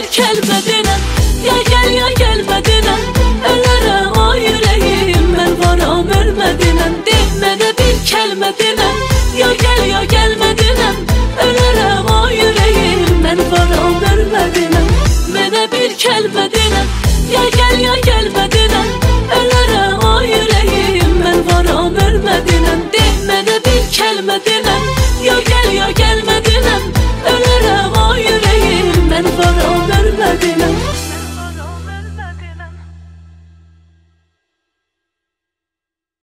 kəlmə denən. Ya gəlmə denən. Ölərəm o ürəyim, mən varam ölmə denən. De mənə bir kəlmə denən. Ya gəlmə denən. Ölərəm o ürəyim, mən varam ölmə denən. Mənə bir kəlmə denən. Ya gəlmə denən. Ölərəm o ürəyim, mən varam ölmə denən. De mənə bir kəlmə denən.